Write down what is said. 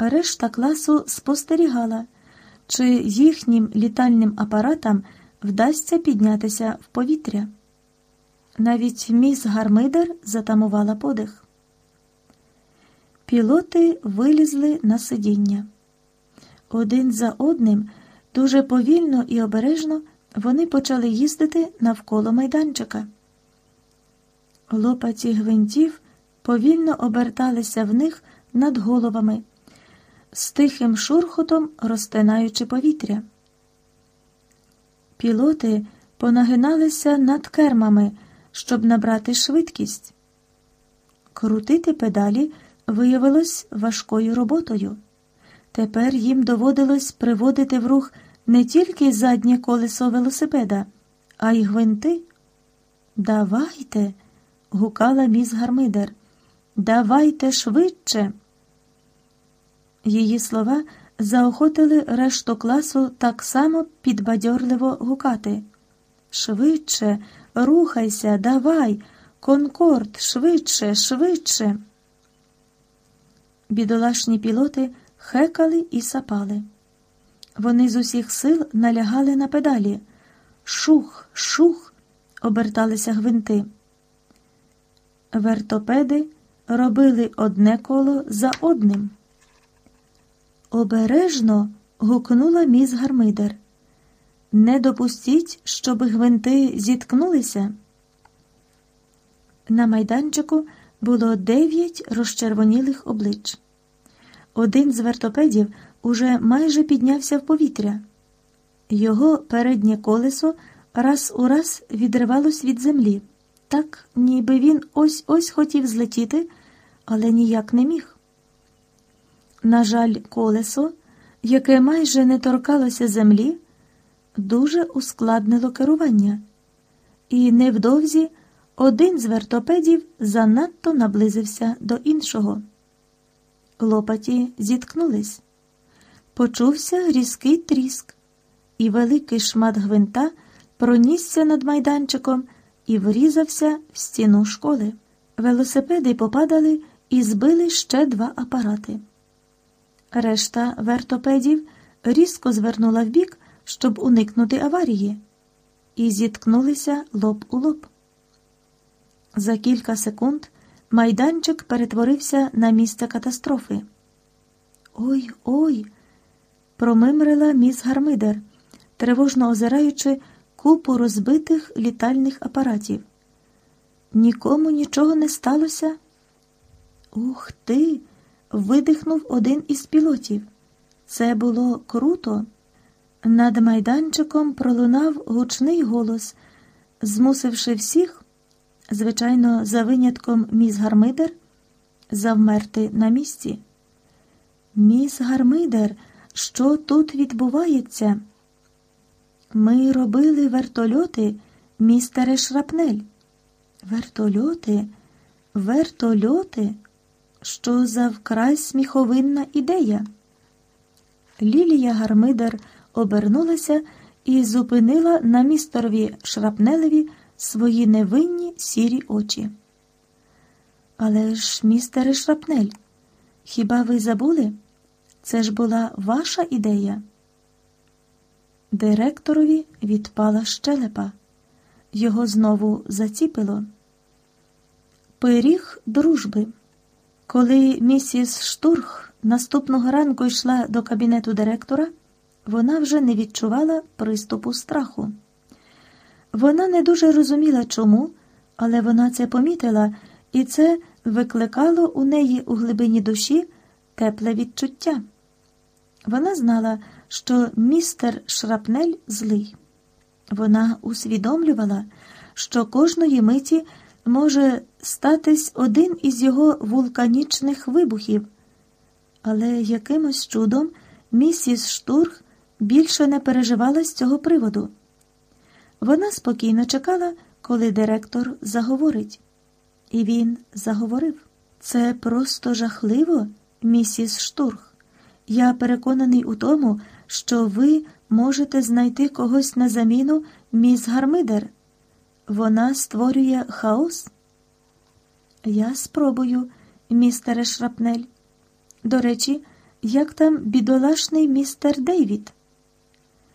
Решта класу спостерігала, чи їхнім літальним апаратам вдасться піднятися в повітря. Навіть міс Гармидер затамувала подих. Пілоти вилізли на сидіння. Один за одним, дуже повільно і обережно, вони почали їздити навколо майданчика. Лопаті гвинтів повільно оберталися в них над головами, з тихим шурхотом розтинаючи повітря. Пілоти понагиналися над кермами, щоб набрати швидкість. Крутити педалі виявилось важкою роботою. Тепер їм доводилось приводити в рух не тільки заднє колесо велосипеда, а й гвинти. «Давайте!» – гукала міс Гармидер. «Давайте швидше!» Її слова заохотили решту класу так само підбадьорливо гукати. «Швидше! Рухайся! Давай! Конкорд! Швидше! Швидше!» Бідолашні пілоти хекали і сапали. Вони з усіх сил налягали на педалі. Шух, шух, оберталися гвинти. Вертопеди робили одне коло за одним. «Обережно!» – гукнула міс Гармидер. «Не допустіть, щоб гвинти зіткнулися!» На майданчику було 9 розчервонілих облич. Один з вертопедів уже майже піднявся в повітря. Його переднє колесо раз у раз відривалось від землі, так, ніби він ось-ось хотів злетіти, але ніяк не міг. На жаль, колесо, яке майже не торкалося землі, дуже ускладнило керування, і невдовзі один з вертопедів занадто наблизився до іншого. Лопаті зіткнулись. Почувся різкий тріск, і великий шмат гвинта пронісся над майданчиком і врізався в стіну школи. Велосипеди попадали і збили ще 2 апарати. Решта вертопедів різко звернула вбік, щоб уникнути аварії, і зіткнулися лоб у лоб. За кілька секунд майданчик перетворився на місце катастрофи. «Ой, ой!» – промимрила міс Гармидер, тривожно озираючи купу розбитих літальних апаратів. «Нікому нічого не сталося?» «Ух ти!» – видихнув один із пілотів. «Це було круто!» Над майданчиком пролунав гучний голос, змусивши всіх, звичайно, за винятком міс Гармидер, завмерти на місці. «Міс Гармидер, що тут відбувається?» «Ми робили вертольоти, містере Шрапнель». «Вертольоти? Вертольоти? Що за вкрай сміховинна ідея?» Лілія Гармидер обернулася і зупинила на містерові Шрапнелеві свої невинні сірі очі. «Але ж, містере Шрапнель, хіба ви забули? Це ж була ваша ідея?» Директорові відпала щелепа. Його знову заціпило. Пиріг дружби. Коли місіс Штурх наступного ранку йшла до кабінету директора, вона вже не відчувала приступу страху. Вона не дуже розуміла, чому, але вона це помітила, і це викликало у неї у глибині душі тепле відчуття. Вона знала, що містер Шрапнель злий. Вона усвідомлювала, що кожної миті може статись один із його вулканічних вибухів. Але якимось чудом місіс Штурх більше не переживала з цього приводу. Вона спокійно чекала, коли директор заговорить. І він заговорив. «Це просто жахливо, місіс Штурх. Я переконаний у тому, що ви можете знайти когось на заміну міс Гармидер. Вона створює хаос». «Я спробую, містере Шрапнель. До речі, Як там бідолашний містер Дейвід?